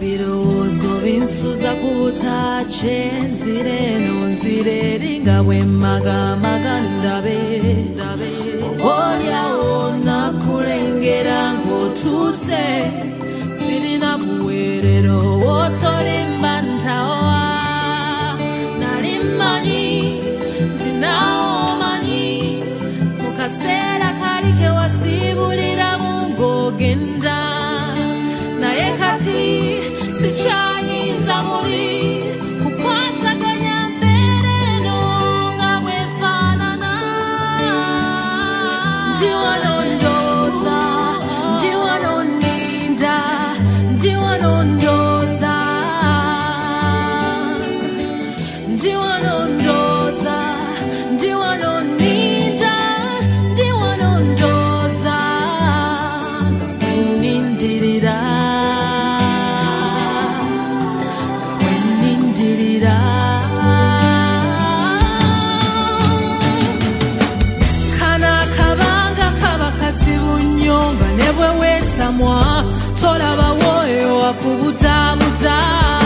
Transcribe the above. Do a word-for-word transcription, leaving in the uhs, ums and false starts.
Birowoozo binsuza kubutache nzire nonzire ringa bwemmagamaga ndabe olyawo nakulengera ng'otuuse sirina buweerero wotolimba ntawa nali mmanyi nti naawe omanyi mu kaseera kali ke wasiibuliramu ng'ogenda naye kati sikyayinza muli kukwataganya mbeera eno nga bwefaanana ndi wano ndooza ndi wano nninda ndi wano ndooza ndi wano ndooza ndi wano nninda ndi wano ndooza nnindirira nebwe wetamwa tolaba woyo akubutabuta